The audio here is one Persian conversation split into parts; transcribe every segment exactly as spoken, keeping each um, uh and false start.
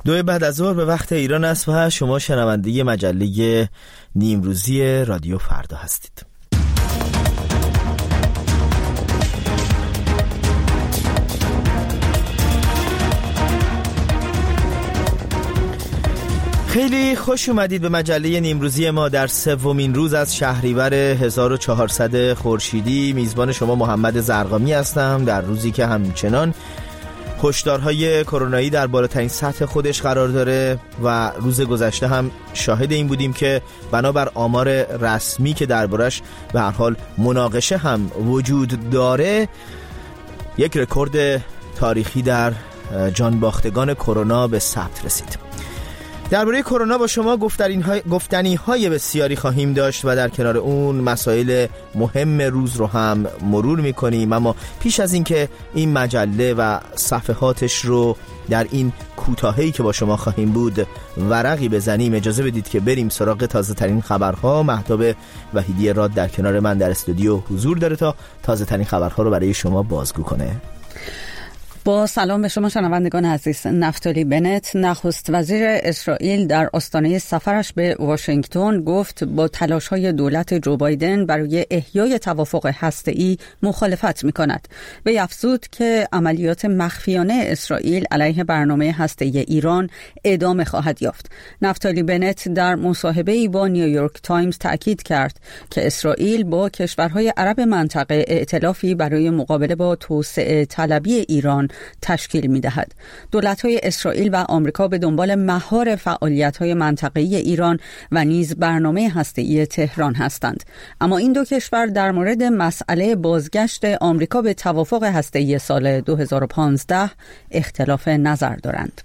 دو بعد از ظهر به وقت ایران است و شما شنونده مجله نیمروزی رادیو فردا هستید. خیلی خوش اومدید به مجله نیمروزی ما در سومین روز از شهریور هزار و چهارصد خورشیدی. میزبان شما محمد زرقامی هستم در روزی که همچنان هشدارهای کرونایی در بالاترین سطح خودش قرار داره و روز گذشته هم شاهد این بودیم که بنابر آمار رسمی که دربارش به هر حال مناقشه هم وجود داره، یک رکورد تاریخی در جان باختگان کرونا به ثبت رسید. درباره کرونا با شما گفتنی های بسیاری خواهیم داشت و در کنار اون مسائل مهم روز رو هم مرور میکنیم. اما پیش از این که این مجله و صفحاتش رو در این کوتاهی که با شما خواهیم بود ورقی بزنیم، اجازه بدید که بریم سراغ تازه ترین خبرها. مهتاب وحیدی راد در کنار من در استودیو حضور داره تا تازه ترین خبرها رو برای شما بازگو کنه. با سلام به شما شنوندگان عزیز. نفتالی بنت نخست وزیر اسرائیل در آستانه سفرش به واشنگتن گفت با تلاش‌های دولت جو بایدن برای احیای توافق هسته‌ای مخالفت می‌کند. وی افزود که عملیات مخفیانه اسرائیل علیه برنامه هسته‌ای ایران ادامه خواهد یافت. نفتالی بنت در مصاحبه‌ای با نیویورک تایمز تأکید کرد که اسرائیل با کشورهای عرب منطقه ائتلافی برای مقابله با توسعه طلبی ایران تشکیل می‌دهد. دولت‌های اسرائیل و آمریکا به دنبال مهار فعالیت‌های منطقه‌ای ایران و نیز برنامه هسته‌ای تهران هستند. اما این دو کشور در مورد مسئله بازگشت آمریکا به توافق هسته‌ای سال دو هزار و پانزده اختلاف نظر دارند.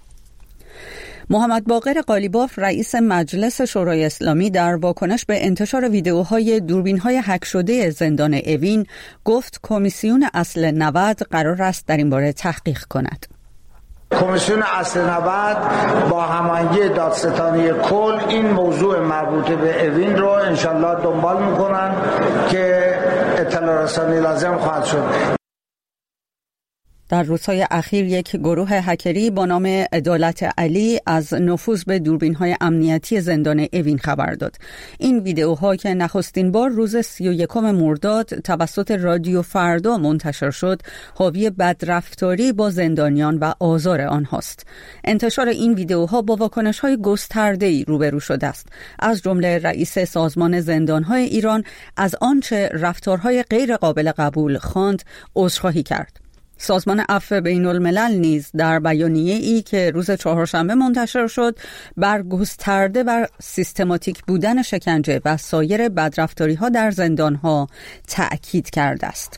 محمد باقر قالیباف رئیس مجلس شورای اسلامی در واکنش به انتشار ویدئوهای دوربین‌های هک شده زندان اوین گفت کمیسیون اصل نود قرار است در این باره تحقیق کند. کمیسیون اصل نود با هماهنگی دادستانی کل این موضوع مربوط به اوین رو انشالله دنبال میکنن که اطلاع رسانی لازم خواهد شد. در روزهای اخیر یک گروه هکری با نام عدالت علی از نفوذ به دوربین‌های امنیتی زندان اوین خبر داد. این ویدئوها که نخستین بار روز سی و یکم مرداد توسط رادیو فردا منتشر شد، حاوی بدرفتاری با زندانیان و آزار آنهاست. انتشار این ویدئوها با واکنش‌های گسترده‌ای روبرو شده است. از جمله رئیس سازمان زندان‌های ایران از آنچه رفتارهای غیر قابل قبول خواند عذرخواهی کرد. سازمان عفو بین الملل نیز در بیانیه‌ای که روز چهارشنبه منتشر شد بر گسترده بر سیستماتیک بودن شکنجه و سایر بدرفتاری‌ها در زندان‌ها تأکید کرده است.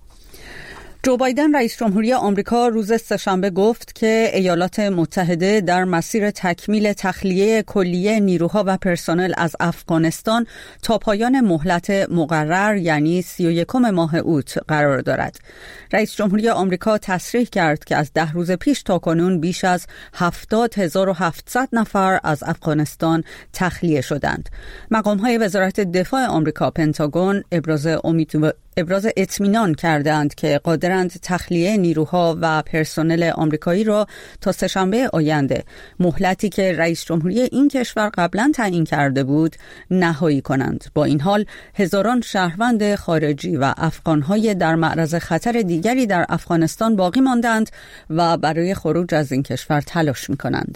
جو بایدن رئیس جمهوری آمریکا روز سه‌شنبه گفت که ایالات متحده در مسیر تکمیل تخلیه کلیه نیروها و پرسنل از افغانستان تا پایان مهلت مقرر یعنی سی و یکم ماه اوت قرار دارد. رئیس جمهوری آمریکا تصریح کرد که از ده روز پیش تا کنون بیش از هفتاد هزار و هفتصد نفر از افغانستان تخلیه شدند. مقام‌های وزارت دفاع آمریکا پنتاگون ابراز امید ابراز اطمینان کردند که قادرند تخلیه نیروها و پرسنل آمریکایی را تا سه‌شنبه آینده، مهلتی که رئیس جمهوری این کشور قبلا تعیین کرده بود، نهایی کنند. با این حال هزاران شهروند خارجی و افغانهای در معرض خطر دیگری در افغانستان باقی ماندند و برای خروج از این کشور تلاش می‌کنند.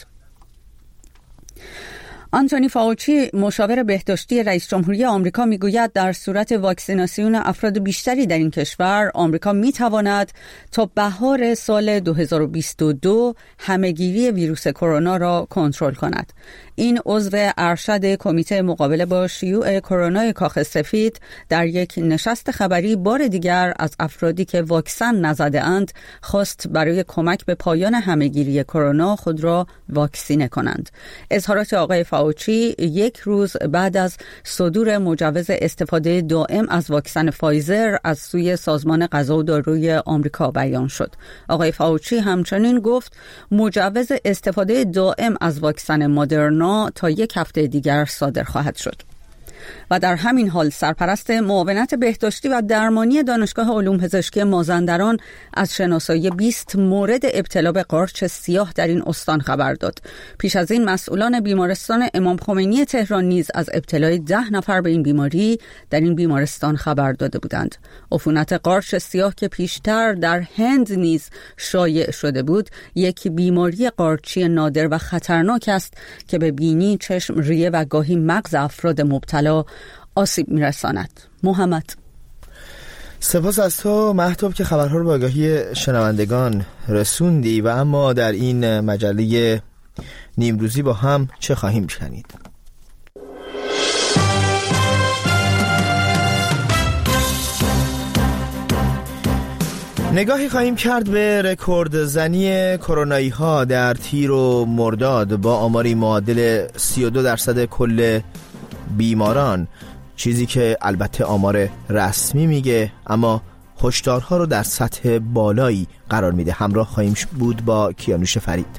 آنتونی فاوچی مشاور بهداشتی رئیس جمهوری آمریکا میگوید در صورت واکسیناسیون افراد بیشتری در این کشور آمریکا میتواند تا بهار سال دو هزار و بیست و دو همهگیری ویروس کرونا را کنترل کند. این عضو ارشد کمیته مقابله با شیوع کرونا کاخ سفید در یک نشست خبری بار دیگر از افرادی که واکسن نزده اند خواست برای کمک به پایان همهگیری کرونا خود را واکسینه کنند. اظهارات آقای فاوچی یک روز بعد از صدور مجوز استفاده دائم از واکسن فایزر از سوی سازمان غذا و داروی آمریکا بیان شد. آقای فاوچی همچنین گفت مجوز استفاده دائم از واکسن مدرنا تا یک هفته دیگر صادر خواهد شد. و در همین حال سرپرست معاونت بهداشتی و درمانی دانشگاه علوم پزشکی مازندران از شناسایی بیست مورد ابتلا به قارچ سیاه در این استان خبر داد. پیش از این مسئولان بیمارستان امام خمینی تهران نیز از ابتلای ده نفر به این بیماری در این بیمارستان خبر داده بودند. عفونت قارچ سیاه که پیشتر در هند نیز شایع شده بود، یک بیماری قارچی نادر و خطرناک است که به بینی، چشم، ریه و گاهی مغز افراد مبتلا آسیب می‌رساند. محمد، سپاس از تو مهتاب که خبرها رو به آگاهی شنوندگان رسوندی. و اما در این مجله نیمروزی با هم چه خواهیم شنید؟ نگاهی خواهیم کرد به رکورد زنی کرونایی ها در تیر و مرداد با آماری معادل سی و دو درصد کل بیماران، چیزی که البته آمار رسمی میگه اما هشدارها رو در سطح بالایی قرار میده. همراه خواهیم بود با کیانوش فرید.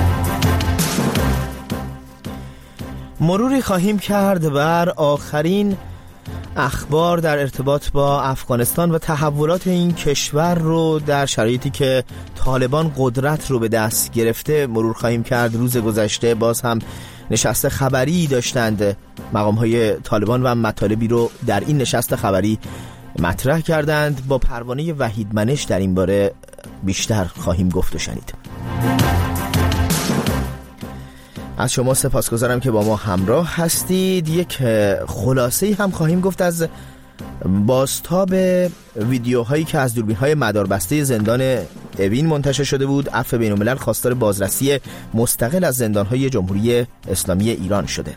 مروری خواهیم کرد بر آخرین اخبار در ارتباط با افغانستان و تحولات این کشور رو در شرایطی که طالبان قدرت رو به دست گرفته مرور خواهیم کرد. روز گذشته باز هم نشست خبری داشتند مقام‌های طالبان و مطالبی رو در این نشست خبری مطرح کردند. با پروانه وحید منش در این باره بیشتر خواهیم گفت و شنید. از شما سپاسگزارم که با ما همراه هستید. یک خلاصه هم خواهیم گفت از بازتاب ویدیوهایی که از دوربین‌های مداربسته زندان اوین منتشر شده بود. عفو بین‌الملل خواستار بازرسی مستقل از زندان‌های جمهوری اسلامی ایران شده.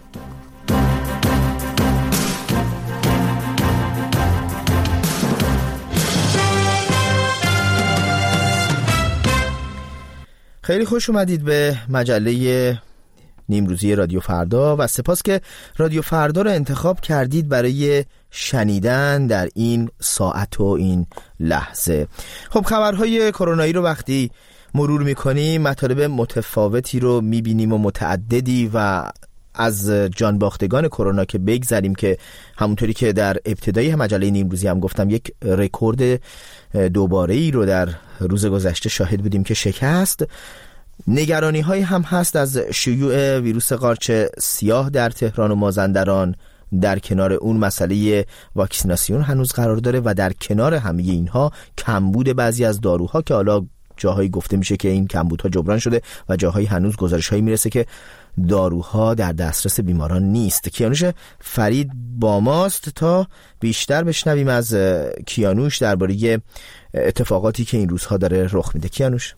خیلی خوش اومدید به مجله نیمروزی رادیو فردا و سپاس که رادیو فردا رو انتخاب کردید برای شنیدن در این ساعت و این لحظه. خب خبرهای کرونایی رو وقتی مرور میکنیم مطالب متفاوتی رو میبینیم و متعددی. و از جانباختگان کرونا که بگذریم که همونطوری که در ابتدای مجله نیمروزی هم گفتم یک رکورد دوباره‌ای رو در روز گذشته شاهد بودیم که شکست. نگرانی های هم هست از شیوع ویروس قارچ سیاه در تهران و مازندران. در کنار اون مسئله واکسیناسیون هنوز قرار داره و در کنار همه اینها کمبود بعضی از داروها که حالا جاهایی گفته میشه که این کمبودها جبران شده و جاهایی هنوز گزارش هایی میرسه که داروها در دسترس بیماران نیست. کیانوش فرید با ماست تا بیشتر بشنویم از کیانوش درباره اتفاقاتی که این روزها داره رخ میده. کیانوش،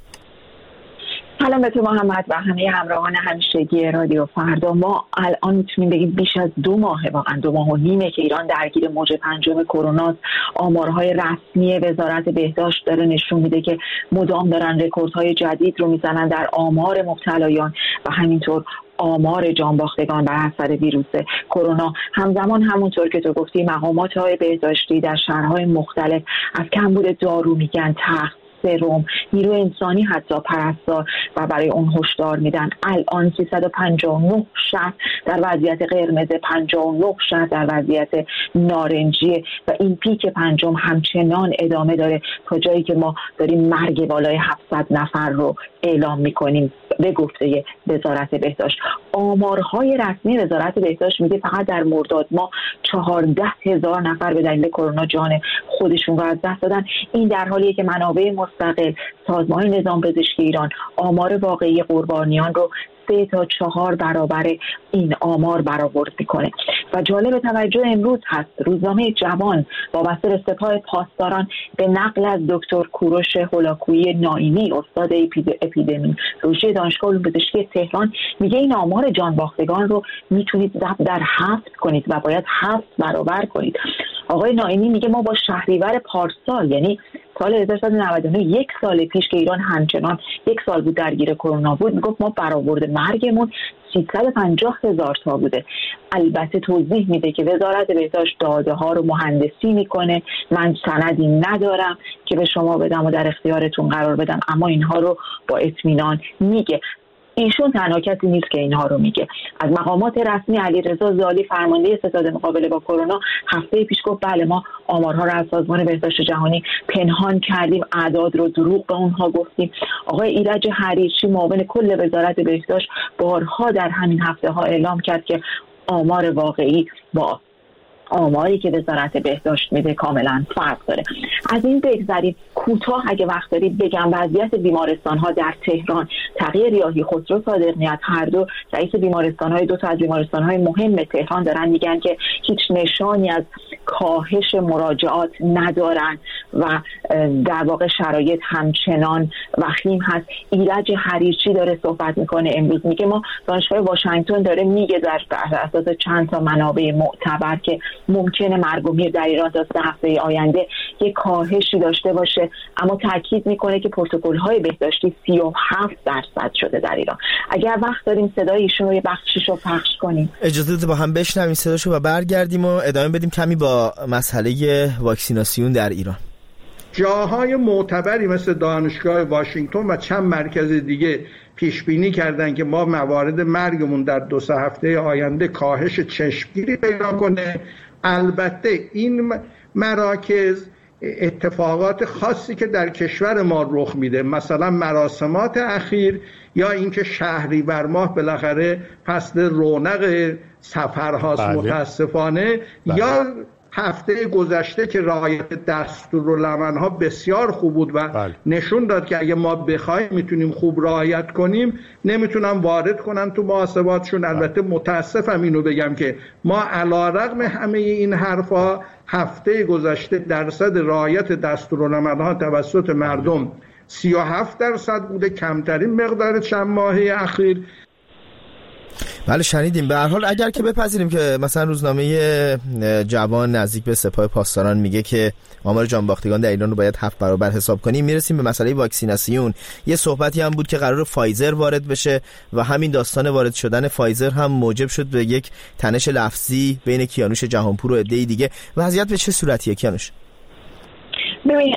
سلام به تو محمد و همه همراهان همیشگی رادیو فردا. ما الان میتونیم بگیم بیش از دو ماه، واقعا دو ماه و نیمه که ایران درگیر موج پنجم کرونا. آمارهای رسمی وزارت بهداشت داره نشون میده که مدام دارن رکوردهای جدید رو میزنن در آمار مبتلایان و همینطور آمار جانباختگان بر اثر ویروس کرونا. همزمان همونطور که تو گفتی مقامات‌های بهداشتی در شهرهای مختلف از کمبود دارو میگن، تخت، سرم، نیرو انسانی، حتی پرستار و برای اون هشدار میدن. الان سیصد و پنجاه و نه شهر در وضعیت قرمز، پنجاه و نه شهر در وضعیت نارنجی و این پیک پنجم همچنان ادامه داره تا جایی که ما داریم مرگ بالای هفتصد نفر رو اعلام میکنیم به گفته وزارت بهداشت. آمارهای رسمی وزارت بهداشت میگه فقط در مرداد ما چهارده هزار نفر به دلیل کرونا جان خودشون رو از دست دادن. این در حالیه که منابع مستقل سازمان نظام پزشکی ایران آمار واقعی قربانیان رو سه تا چهار برابر این آمار برآورد میکنه. و جالب توجه امروز هست روزنامه جوان وابسته به سپاه پاسداران به نقل از دکتر کوروش هولاکویی نائینی، استاد اپیدمیولوژی دانشگاه علوم پزشکی تهران، میگه این آمار جانباختگان رو میتونید ضرب در هفت کنید و باید هفت برابر کنید. آقای نائینی میگه ما با شهریور پارسال، یعنی سال هزار و سیصد و نود و نه، یک سال پیش که ایران همچنان یک سال بود درگیر کرونا بود، میگفت ما برآورد مرگمون سیصد و پنجاه هزار تا بوده. البته توضیح میده که وزارت بهداشت داده ها رو مهندسی میکنه، من سندی ندارم که به شما بدم و در اختیارتون قرار بدم، اما اینها رو با اطمینان میگه. ایشون تنها کسی نیست که اینها رو میگه. از مقامات رسمی علیرضا زالی فرمانده ستاد مقابله با کرونا هفته پیش گفت بله ما آمارها رو از سازمان بهداشت جهانی پنهان کردیم، اعداد رو دروغ به اونها گفتیم. آقای ایرج حریچی معاون کل وزارت بهداشت بارها در همین هفته ها اعلام کرد که آمار واقعی با آماری که وزارت بهداشت میده کاملا فرق داره. از این بگذرید کوتاه اگه وقت دارید بگم وضعیت بیمارستان ها در تهران. تقی ریاحی، خسرو صادق‌نیت هر دو رئیس بیمارستان های دو تا از بیمارستان های مهم تهران دارن میگن که هیچ نشانی از کاهش مراجعات ندارن و در واقع شرایط همچنان وخیم هست. ایرج حریچی داره صحبت میکنه امروز، میگه ما دانشگاه واشنگتن داره میگه در اساس چند تا منابع معتبر که ممکنه مرگ و میر در ایران تا سه هفته آینده یک کاهشی داشته باشه، اما تاکید میکنه که پروتکل‌های بهداشتی سی و هفت درصد شده در ایران. اگر وقت داریم صدای ایشون رو یه بخشیشو پخش کنیم. اجازه بده با هم بشنویم صداشو و برگردیم و ادامه بدیم کمی با مسئله واکسیناسیون در ایران. جاهای معتبری مثل دانشگاه واشنگتن و چند مرکز دیگه پیش بینی کردن که ما موارد مرگمون در دو سه هفته آینده کاهش چشمگیری پیدا کنه. البته این مراکز اتفاقات خاصی که در کشور ما رخ میده، مثلا مراسمات اخیر یا اینکه شهریور ماه بالاخره فصل رونق سفرهاست بله. متاسفانه بله. یا هفته گذشته که رعایت دستورالعمل‌ها بسیار خوب بود و بله. نشون داد که اگه ما بخوایم میتونیم خوب رعایت کنیم، نمیتونم وارد کنم تو محاسباتشون. البته متاسفم اینو بگم که ما علیرغم همه این حرفا هفته گذشته درصد رعایت دستورالعمل‌ها توسط مردم سی و هفت درصد بوده، کمترین مقدار چند ماهه اخیر. بله شنیدیم. به هر حال اگر که بپذیریم که مثلا روزنامه جوان نزدیک به سپاه پاسداران میگه که آمار جانباختگان در ایران رو باید هفت برابر حساب کنیم، میرسیم به مسئله واکسیناسیون. یه صحبتی هم بود که قرار فایزر وارد بشه و همین داستان وارد شدن فایزر هم موجب شد به یک تنش لفظی بین کیانوش جهانپور و عده‌ای دیگه. وضعیت به چه صورتیه کیانوش؟ ببین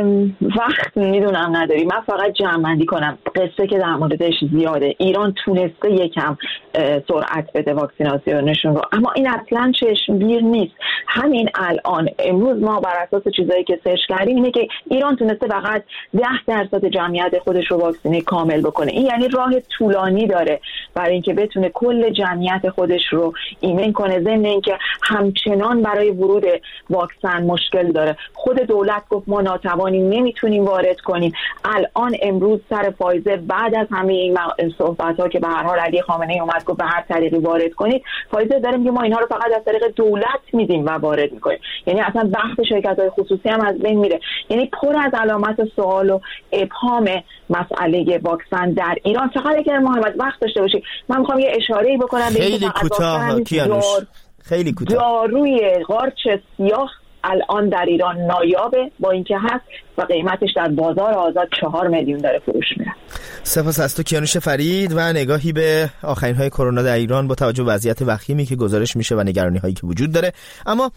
وقت میدونم نداری، من فقط جمع‌بندی کنم قصه که در موردش زیاده. ایران تونسته یکم سرعت بده واکسیناسیونشون رو، اما این اصلا چشمگیر نیست. همین الان امروز ما بر اساس چیزایی که سرچ کردیم اینه که ایران تونسته فقط ده درصد جمعیت خودش رو واکسینه کامل بکنه. این یعنی راه طولانی داره برای اینکه بتونه کل جمعیت خودش رو ایمن کنه، ضمن اینکه همچنان برای ورود واکسن مشکل داره. خود دولت گفت ما ناتوانیم، نمیتونیم وارد کنیم. الان امروز سر فایزر بعد از همه این صحبت‌ها که به هر حال علی خامنه‌ای اومد گفت به هر طریقی وارد کنید، فایزر داره میگه ما اینها رو فقط از طریق دولت میدیم و وارد میکنیم. یعنی اصلا بحث شرکت‌های خصوصی هم از بین میره. یعنی پر از علامت سوال و ابهام مسئله واکسن در ایران. فقط اگر محمد وقت داشته باشی من میخوام یه اشاره‌ای بکنم به خیلی کوتاه کیانوش، خیلی کوتاه. داروی قارچ سیاه الان در ایران نایابه با اینکه هست و قیمتش در بازار آزاد چهار میلیون داره فروش میره. سپاس از تو کیانوش فرید و نگاهی به آخرین های کرونا در ایران با توجه به وضعیت وخیمی که گزارش میشه و نگرانی هایی که وجود داره. اما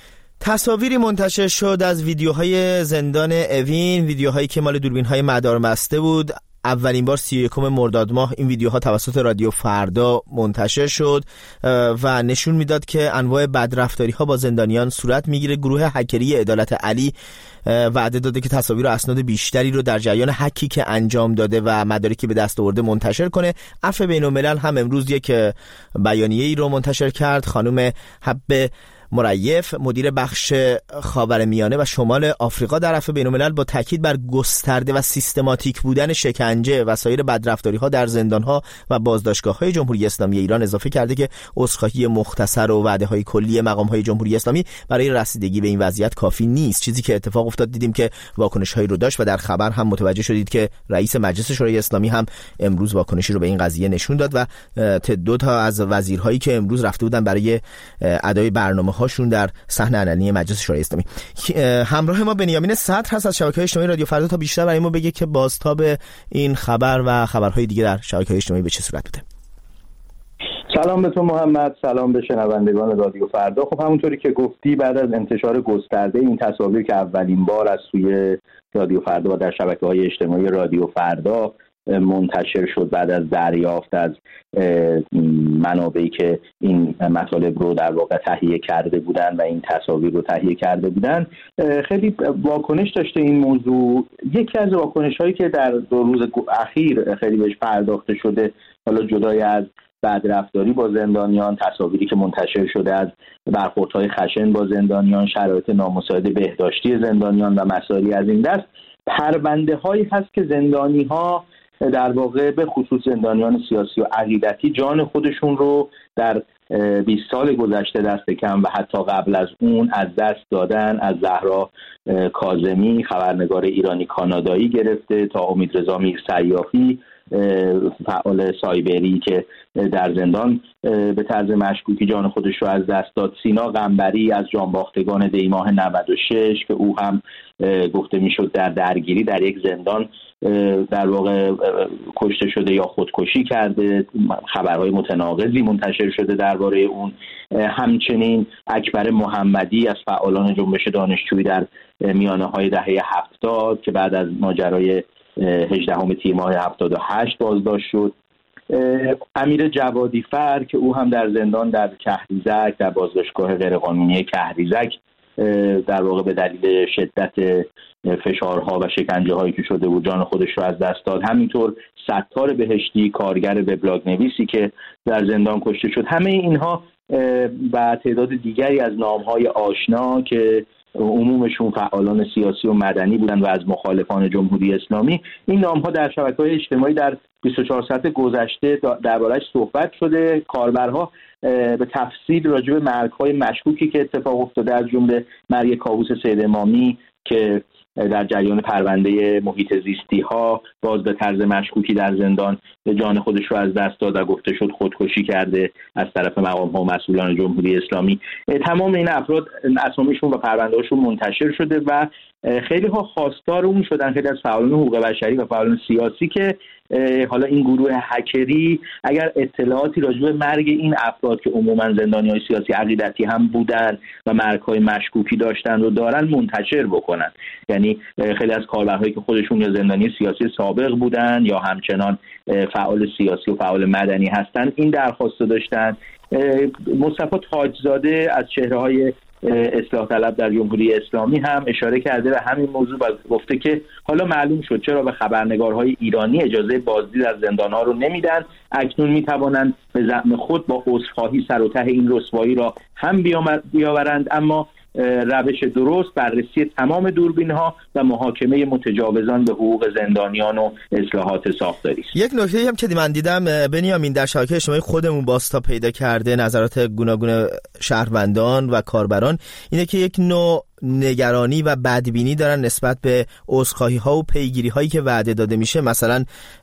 تصاویری منتشر شد از ویدیوهای زندان اوین، ویدیوهایی که مال دوربین‌های مداربسته بود. اولین بار سی و یکم مرداد ماه این ویدیوها توسط رادیو فردا منتشر شد و نشون میداد که انواع بدرفتاری‌ها با زندانیان صورت میگیره. گروه هکری عدالت علی وعده داده که تصاویر و اسناد بیشتری رو در جریان هکی که انجام داده و مدارکی به دست آورده منتشر کنه. عفو بین‌الملل هم امروز یک بیانیه‌ای رو منتشر کرد. خانم حبه مریف مدیر بخش خاورمیانه و شمال آفریقا در عفو بین‌الملل با تاکید بر گسترده و سیستماتیک بودن شکنجه و سایر بدرفتاری‌ها در زندان‌ها و بازداشتگاه‌های جمهوری اسلامی ایران اضافه کرده که عذرخواهی مختصر و وعده‌های کلی مقام‌های جمهوری اسلامی برای رسیدگی به این وضعیت کافی نیست. چیزی که اتفاق افتاد دیدیم که واکنش‌هایی رو داشت و در خبر هم متوجه شدید که رئیس مجلس شورای اسلامی هم امروز واکنشی رو به این قضیه نشون داد و دو تا از وزیرهایی که امروز رفته بودن برای ادای برنامه هاشون در صحنه علنی مجلس شورای اسلامی. همراه ما بنیامین صدر هست از شبکه‌های اجتماعی رادیو فردا تا بیشتر برای ما بگه که بازتاب این خبر و خبرهای دیگه در شبکه‌های اجتماعی به چه صورت بوده. سلام به تو محمد، سلام به شنوندگان رادیو فردا. خب همونطوری که گفتی بعد از انتشار گسترده این تصاویر که اولین بار از سوی رادیو فردا و در شبکه‌های اجتماعی رادیو فردا منتشر شد بعد از دریافت از منابعی که این مطالب رو در واقع تهیه کرده بودن و این تصاویر رو تهیه کرده بودن، خیلی واکنش داشته این موضوع. یکی از واکنش هایی که در دو روز اخیر خیلی بهش پرداخته شده، حالا جدای از بدرفتاری با زندانیان، تصاویری که منتشر شده از برخوردهای خشن با زندانیان، شرایط نامساعد بهداشتی زندانیان و مسائلی از این دست، پرونده هایی هست که زندانی ها در واقع به خصوص زندانیان سیاسی و عقیدتی جان خودشون رو در بیست سال گذشته دست کم و حتی قبل از اون از دست دادن، از زهرا کاظمی خبرنگار ایرانی کانادایی گرفته تا امیدرضا میرسیافی فعال سایبری که در زندان به طرز مشکوکی جان خودش رو از دست داد، سینا قنبری از جانباختگان دی ماه نود و شش که او هم گفته میشد در درگیری در یک زندان در واقع کشته شده یا خودکشی کرده، خبرهای متناقضی منتشر شده درباره اون. همچنین اکبر محمدی از فعالان جنبش دانشجویی در میانه‌های دهه هفتاد که بعد از ماجرای هجدهم تیر ماه هفتاد و هشت بازداشت شد. امیر جوادی فر که او هم در زندان در کهریزک، در بازداشتگاه غیرقانونی کهریزک در واقع به دلیل شدت فشارها و شکنجه هایی که شده بود جان خودش رو از دست داد. همینطور ستار بهشتی کارگر وبلاگ نویسی که در زندان کشته شد. همه اینها و تعداد دیگری از نامهای آشنا که عمومشون فعالان سیاسی و مدنی بودن و از مخالفان جمهوری اسلامی، این نامها در شبکه‌های اجتماعی در بیست و چهار ساعت گذشته درباره‌اش صحبت شده. کاربرها به تفصیل راجع به مرگ‌های مشکوکی که اتفاق افتاده از جمله مرگ کاووس سید امامی که در جریان پرونده محیط زیستی ها باز به طرز مشکوکی در زندان جان خودش رو از دست داد و گفته شد خودکشی کرده از طرف مقام ها و مسئولان جمهوری اسلامی. تمام این افراد اسامیشون و پرونده هاشون منتشر شده و خیلی ها خواستار اون شدن، خیلی از فعالان حقوق بشری و فعالان سیاسی که حالا این گروه هکری اگر اطلاعاتی راجع به مرگ این افراد که عموما زندانیان سیاسی عقیدتی هم بودن و مرگ‌های مشکوکی داشتن رو دارن منتشر بکنن. یعنی خیلی از کاربرهایی که خودشون یا زندانی سیاسی سابق بودن یا همچنان فعال سیاسی و فعال مدنی هستن این درخواست داشتن. مصطفی تاجزاده از چهره‌های اصلاح طلب در جمهوری اسلامی هم اشاره کرده به همین موضوع و گفته که حالا معلوم شد چرا به خبرنگارهای ایرانی اجازه بازدید از زندان‌ها رو نمیدن. اکنون میتوانند به زعم خود با عذرخواهی سر و ته این رسوایی را هم بیاورند، اما روش درست بررسی تمام دوربین‌ها و محاکمه متجاوزان به حقوق زندانیان و اصلاحات ساختاری است. یک نکته هم که من دیدم بنیامین در شبکه اجتماعی خودمون باستا پیدا کرده نظرات گوناگون شهروندان و کاربران اینه که یک نوع نگرانی و بدبینی دارن نسبت به عذرخواهی‌ها و پیگیری‌هایی که وعده داده میشه. مثلا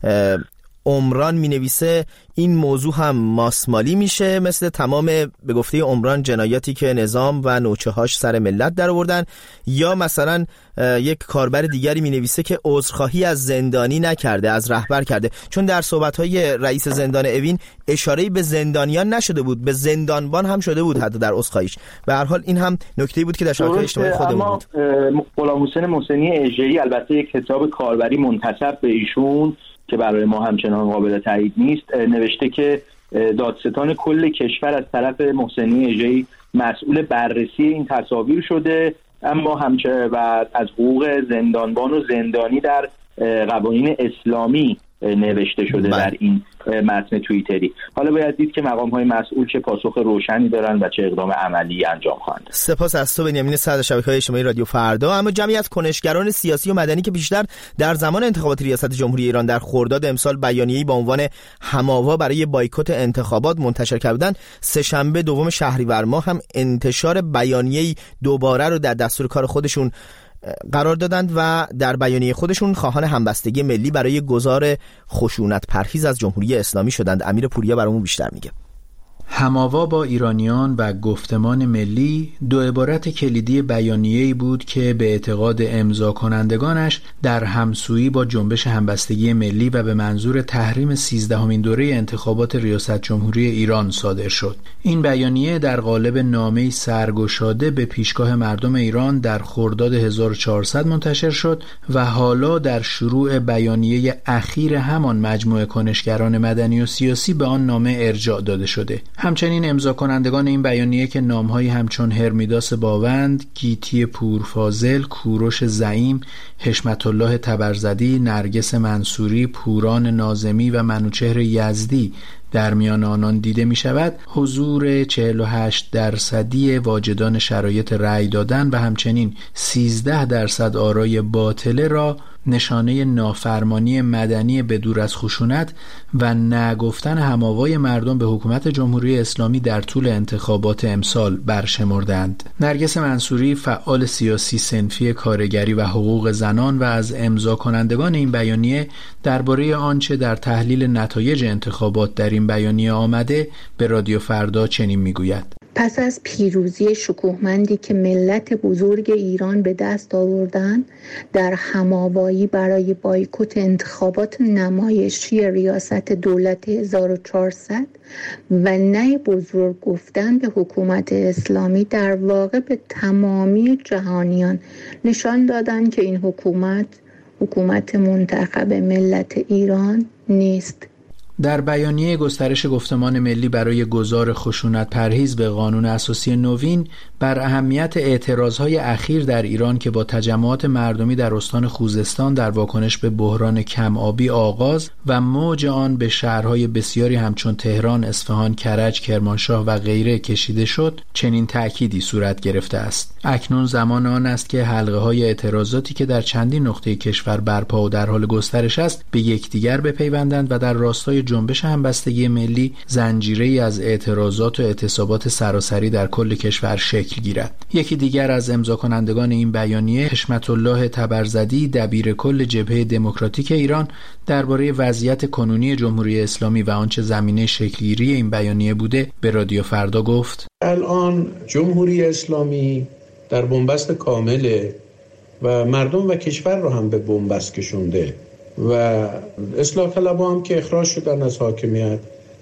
عمران می نویسه این موضوع هم ماسمالی میشه مثل تمام به گفته عمران جنایاتی که نظام و نوچه هاش سر ملت در آوردن. یا مثلا یک کاربر دیگری می نویسه که عذرخواهی از زندانی نکرده، از رهبر کرده، چون در صحبت‌های رئیس زندان اوین اشاره‌ای به زندانیان نشده بود، به زندانبان هم شده بود حتی در عذرخواهیش. به هر حال این هم نکته‌ای بود که در شبکه اجتماعی خودمون بود. غلام حسین محسنی اژه‌ای البته یک کتاب کاربری منتسب به ایشون که برای ما همچنان قابل تایید نیست نوشته که دادستان کل کشور از طرف محسنی اژه‌ای مسئول بررسی این تصاویر شده، اما همچنان و از حقوق زندانبان و زندانی در قوانین اسلامی نوشته شده بله. در این متن توییتری. حالا باید دید که مقام‌های مسئول چه پاسخ روشنی دارن و چه اقدام عملی انجام خواهند. سپاس از تو بنیامین صدر شبکه‌های اجتماعی رادیو فردا. اما جمعی از کنشگران سیاسی و مدنی که بیشتر در زمان انتخابات ریاست جمهوری ایران در خرداد امسال بیانیه‌ای با عنوان هماوا برای بایکوت انتخابات منتشر کردند، سه‌شنبه دوم شهریور ماه هم انتشار بیانیه‌ای دوباره رو در دستور کار خودشون قرار دادند و در بیانیه خودشون خواهان همبستگی ملی برای گذار خشونت پرهیز از جمهوری اسلامی شدند. امیر پوریا برامون بیشتر میگه. هماوا با ایرانیان و گفتمان ملی دو عبارت کلیدی بیانیه‌ای بود که به اعتقاد امضا کنندگانش در همسویی با جنبش همبستگی ملی و به منظور تحریم سیزدهمین دوره انتخابات ریاست جمهوری ایران صادر شد. این بیانیه در قالب نامه‌ای سرگشاده به پیشگاه مردم ایران در خرداد هزار و چهارصد منتشر شد و حالا در شروع بیانیه اخیر همان مجموعه کنشگران مدنی و سیاسی به آن نامه ارجاع داده شده. همچنین امضا کنندگان این بیانیه که نام‌هایی همچون هرمیداس باوند، گیتی پورفاضل، کوروش زعیم، حشمت الله تبرزدی، نرگس منصوری، پوران ناظمی و منوچهر یزدی در میان آنان دیده می شود، حضور چهل و هشت درصدی واجدان شرایط رأی دادن و همچنین سیزده درصد آرای باطله را نشانه نافرمانی مدنی به دور از خشونت و نگفتن هماوای مردم به حکومت جمهوری اسلامی در طول انتخابات امسال برشمردند. نرگس منصوری، فعال سیاسی صنفی کارگری و حقوق زنان و از امضا کنندگان این بیانیه، درباره آنچه در تحلیل نتایج انتخابات در این بیانیه آمده به رادیو فردا چنین میگوید: پس از پیروزی شکوهمندی که ملت بزرگ ایران به دست آوردند در هماوایی برای بایکوت انتخابات نمایشی ریاست دولت هزار و چهارصد و نه بزرگ گفتن به حکومت اسلامی، در واقع به تمامی جهانیان نشان دادند که این حکومت حکومت منتخب ملت ایران نیست. در بیانیه گسترش گفتمان ملی برای گذار خشونت پرهیز به قانون اساسی نوین بر اهمیت اعتراضهای اخیر در ایران که با تجمعات مردمی در استان خوزستان در واکنش به بحران کم آبی آغاز و موج آن به شهرهای بسیاری همچون تهران، اصفهان، کرج، کرمانشاه و غیره کشیده شد، چنین تأکیدی صورت گرفته است: اکنون زمان آن است که حلقه های اعتراضاتی که در چندین نقطه کشور برپا و در حال گسترش است به یکدیگر بپیوندند و در راستای جنبش همبستگی ملی زنجیره‌ای از اعتراضات و اعتصابات سراسری در کل کشور شکل گیرد. یکی دیگر از امضا کنندگان این بیانیه، حشمت الله تبرزدی، دبیر کل جبهه دموکراتیک ایران، درباره وضعیت کنونی جمهوری اسلامی و آنچه زمینه شکل‌گیری این بیانیه بوده به رادیو فردا گفت: الان جمهوری اسلامی در بنبست کامله و مردم و کشور رو هم به بنبست کشونده و اصلاح طلبها هم که اخراج شدن از حاکمیت.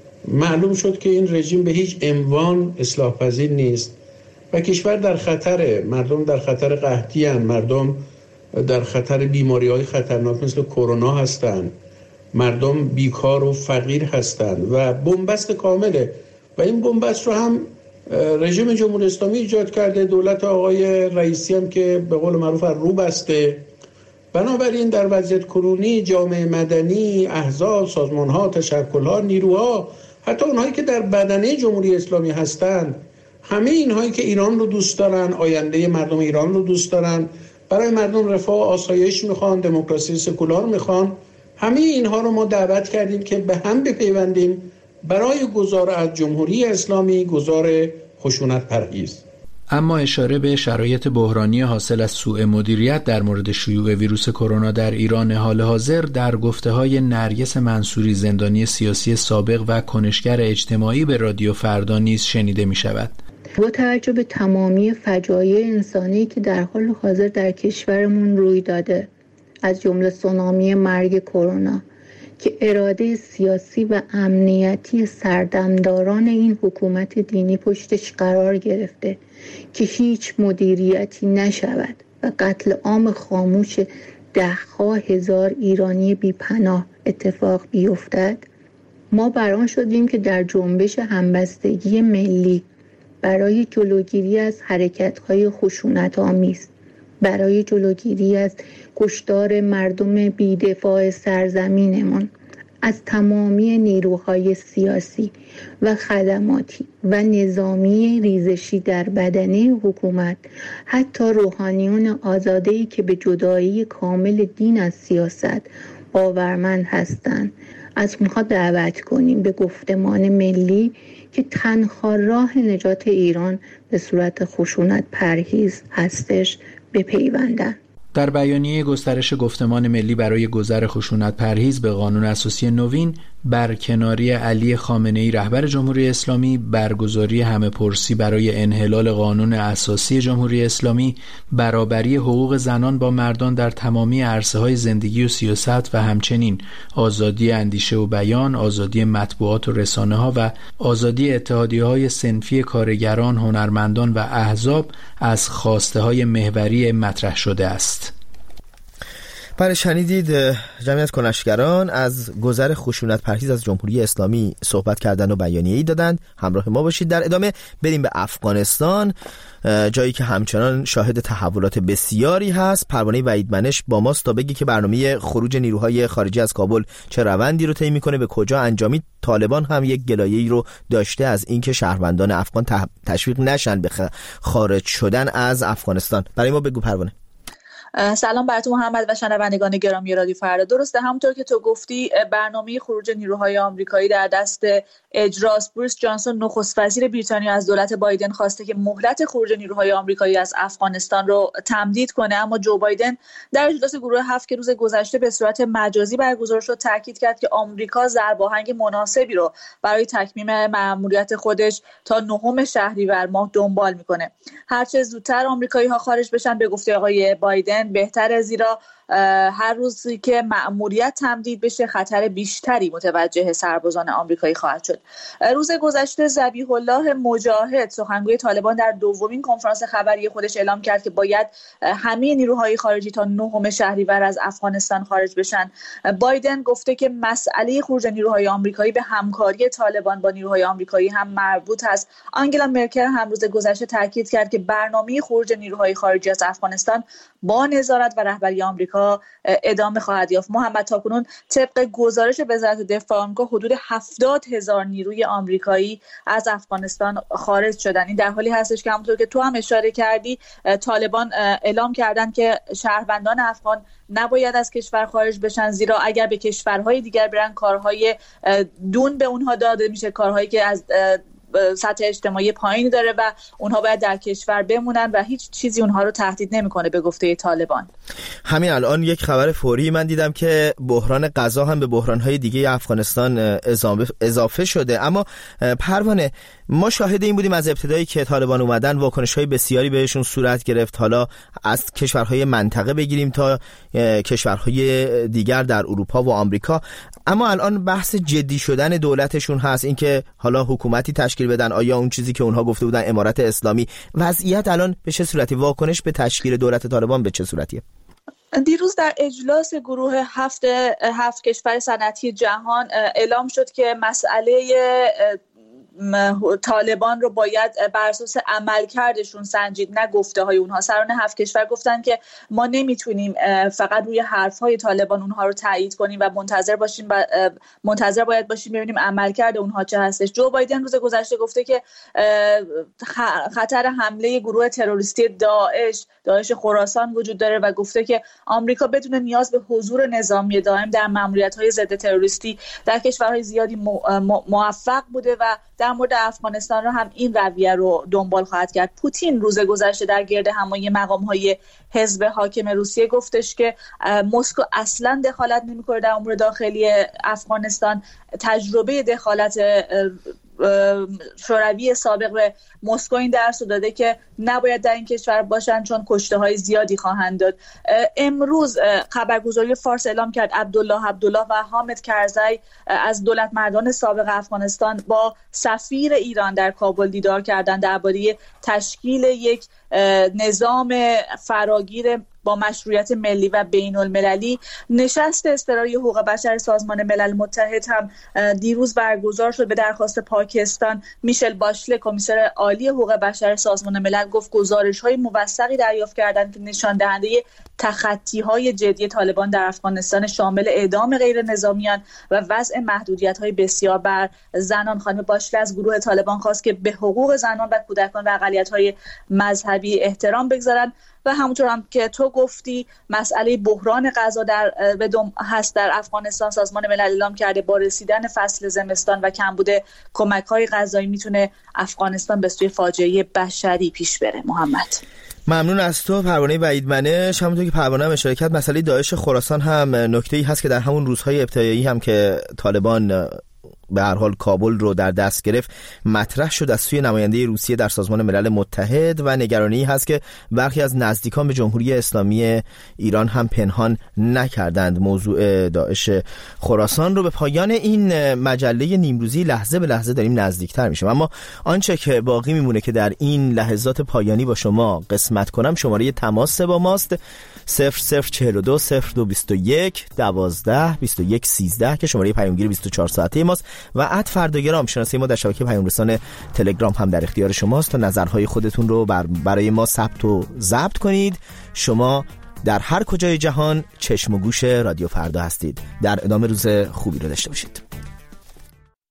معلوم شد که این رژیم به هیچ عنوان اصلاح پذیر نیست و کشور در خطره. مردم در خطر قحطی هستند، مردم در خطر بیماری‌های خطرناک مثل کرونا هستند، مردم بیکار و فقیر هستند و بنبست کامله و این بنبست رو هم رژیم جمهوری اسلامی ایجاد کرده. دولت آقای رئیسی هم که به قول معروف رو بسته. بنابراین در وضعیت کنونی جامعه مدنی، احزاب، سازمان‌ها، تشکل‌ها، نیروها، حتی اونهایی که در بدنه جمهوری اسلامی هستند، همه اینهایی که ایران رو دوست دارن، آینده مردم ایران رو دوست دارن، برای مردم رفاه و آسایش میخوان، دموکراسی سکولار میخوان، همه اینها رو ما دعوت کردیم که به هم بپیوندیم برای گذار از جمهوری اسلامی، گذار خشونت پرهیز. اما اشاره به شرایط بحرانی حاصل از سوء مدیریت در مورد شیوع ویروس کرونا در ایران حال حاضر در گفته‌های نرگس منصوری، زندانی سیاسی سابق و کنشگر اجتماعی، به رادیو فردا نیز شنیده می‌شود. با توجه به تمامی فجایع انسانی که در حال حاضر در کشورمون روی داده، از جمله سونامی مرگ کرونا که اراده سیاسی و امنیتی سردمداران این حکومت دینی پشتش قرار گرفته که هیچ مدیریتی نشود و قتل عام خاموش ده‌ها هزار ایرانی بی‌پناه اتفاق بیفتد، ما بران شدیم که در جنبش همبستگی ملی برای جلوگیری از حرکت‌های خشونت‌آمیز، برای جلوگیری از کشتار مردم بی‌دفاع سرزمینمان، از تمامی نیروهای سیاسی و خدماتی و نظامی ریزشی در بدنه حکومت، حتی روحانیون آزاده‌ای که به جدایی کامل دین از سیاست باورمند هستند، از اونها دعوت کنیم به گفتمان ملی که تنها راه نجات ایران به صورت خشونت پرهیز هستش بپیوندند. در بیانیه گسترش گفتمان ملی برای گذر خشونت پرهیز به قانون اساسی نوین برکناری علی خامنه‌ای رهبر جمهوری اسلامی، برگزاری همه‌پرسی برای انحلال قانون اساسی جمهوری اسلامی، برابری حقوق زنان با مردان در تمامی عرصه‌های زندگی و سیاست و همچنین آزادی اندیشه و بیان، آزادی مطبوعات و رسانه‌ها و آزادی اتحادیه‌های صنفی کارگران، هنرمندان و احزاب از خواسته‌های محوری مطرح شده است. بله، شنیدید جمعیت کنشگران از گذر خشونت پرهیز از جمهوری اسلامی صحبت کردن و بیانیه‌ای دادند. همراه ما باشید. در ادامه بریم به افغانستان، جایی که همچنان شاهد تحولات بسیاری هست. پروانه وحیدمنش با ماست تا بگی که برنامه خروج نیروهای خارجی از کابل چه روندی رو طی می‌کنه، به کجا انجامید. طالبان هم یک گلایه‌ای رو داشته از اینکه شهروندان افغان تشویق نشن به خارج شدن از افغانستان. برای ما بگو پروانه. سلام بر تو محمد و شنوندگان گرامی رادیو فردا. درسته، همونطور که تو گفتی برنامه خروج نیروهای آمریکایی در دست اجراست. بوریس جانسون نخست وزیر بریتانیا از دولت بایدن خواسته که مهلت خروج نیروهای آمریکایی از افغانستان رو تمدید کنه، اما جو بایدن در اجلاس گروه هفت که روز گذشته به صورت مجازی برگزار شد تاکید کرد که آمریکا ضرباهنگ مناسبی رو برای تکمیل مأموریت خودش تا نهم شهریور ماه دنبال میکنه. هرچه زودتر آمریکایی‌ها خارج بشن به گفته آقای بایدن بهتره، زیرا هر روزی که مأموریت تمدید بشه خطر بیشتری متوجه سربازان آمریکایی خواهد شد. روز گذشته ذبیح الله مجاهد سخنگوی طالبان در دومین کنفرانس خبری خودش اعلام کرد که باید همه نیروهای خارجی تا نهم شهریور از افغانستان خارج بشن. بایدن گفته که مسئله خروج نیروهای آمریکایی به همکاری طالبان با نیروهای آمریکایی هم مربوط است. آنگلا مرکل هم روز گذشته تاکید کرد که برنامه خروج نیروهای خارجی از افغانستان با نظارت و رهبری آمریکا ادامه خواهد یافت. محمد تاکنون طبق گزارش وزارت دفاع آمریکا حدود هفتاد هزار نیروی آمریکایی از افغانستان خارج شدن. این در حالی هستش که همونطور که تو هم اشاره کردی طالبان اعلام کردن که شهروندان افغان نباید از کشور خارج بشن، زیرا اگر به کشورهای دیگر برن کارهای دون به اونها داده میشه، کارهایی که از سطح اجتماعی پایینی داره و اونها باید در کشور بمونن و هیچ چیزی اونها رو تهدید نمیکنه به گفته طالبان. همین الان یک خبر فوری من دیدم که بحران غذا هم به بحران‌های دیگه افغانستان اضافه شده. اما پروانه، ما شاهد این بودیم از ابتدایی که طالبان اومدن واکنش‌های بسیاری بهشون صورت گرفت، حالا از کشورهای منطقه بگیریم تا کشورهای دیگر در اروپا و آمریکا. اما الان بحث جدی شدن دولتشون هست، اینکه حالا حکومتی تشکیل بدن. آیا اون چیزی که اونها گفته بودن امارت اسلامی، وضعیت الان به چه صورتی؟ واکنش به تشکیل دولت طالبان به چه صورتیه؟ دیروز در اجلاس گروه هفت هفت کشور صنعتی جهان اعلام شد که مسئله طالبان رو باید بر اساس عملکردشون سنجید، نه گفته های اونها. سران هفت کشور گفتن که ما نمیتونیم فقط روی حرف های طالبان اونها رو تایید کنیم و منتظر باشیم و منتظر باید باشیم ببینیم عملکرد اونها چه هستش. جو بایدن روز گذشته گفته که خطر حمله گروه تروریستی داعش داعش خراسان وجود داره و گفته که آمریکا بدون نیاز به حضور نظامی دائم در مأموریت‌های ضد تروریستی در کشورهای زیادی موفق بوده و در مورد افغانستان رو هم این رویه رو دنبال خواهد کرد. پوتین روز گذشته در گرد همایی مقام‌های حزب حاکم روسیه گفتش که مسکو اصلا دخالت نمی‌کنه در امور داخلی افغانستان. تجربه دخالت شوروی سابق به مسکو این درس رو داده که نباید در این کشور باشن چون کشته های زیادی خواهند داد. امروز خبرگزاری فارس اعلام کرد عبدالله عبدالله و حامد کرزی از دولت مردان سابق افغانستان با سفیر ایران در کابل دیدار کردن درباره تشکیل یک نظام فراگیر با مشروعیت ملی و بین المللی. نشست اضطراری حقوق بشر سازمان ملل متحد هم دیروز برگزار شد به درخواست پاکستان. میشل باشله کمیسر عالی حقوق بشر سازمان ملل گفت گزارش‌های موثقی دریافت کردند که نشان دهنده تخطی‌های جدی طالبان در افغانستان شامل اعدام غیر نظامیان و وضع محدودیت‌های بسیار بر زنان. خانم باشله از گروه طالبان خواست که به حقوق زنان و کودکان و اقلیت‌های مذهبی مذهبی احترام بگذارن و همونطور هم که تو گفتی مسئله بحران غذا در بدم هست در افغانستان. سازمان ملل اعلام کرده با رسیدن فصل زمستان و کمبود کمک‌های غذایی میتونه افغانستان به سوی فاجعه بشری پیش بره. محمد ممنون از تو پروانه وحیدمنش. همونطور که پروانه هم اشاره کرد مسئله داعش خراسان هم نکته‌ای هست که در همون روزهای ابتدایی هم که طالبان به هر حال کابل رو در دست گرفت مطرح شد از سوی نماینده روسیه در سازمان ملل متحد و نگرانی هست که برخی از نزدیکان به جمهوری اسلامی ایران هم پنهان نکردند موضوع داعش خراسان رو. به پایان این مجله نیمروزی لحظه به لحظه داریم نزدیکتر میشیم، اما آنچه که باقی میمونه که در این لحظات پایانی با شما قسمت کنم شماره تماس با ماست صفر صفر چهل و دو صفر دو بیست و یک دوازده بیست و یک سیزده که شماره پیامگیر بیست و چهار ساعته ماست و ات فرداگرام شناسه ما در شبکه پیام رسان تلگرام هم در اختیار شماست تا نظرهای خودتون رو بر برای ما ثبت و ضبط کنید. شما در هر کجای جهان چشم و گوش رادیو فردا هستید. در ادامه روز خوبی رو داشته باشید.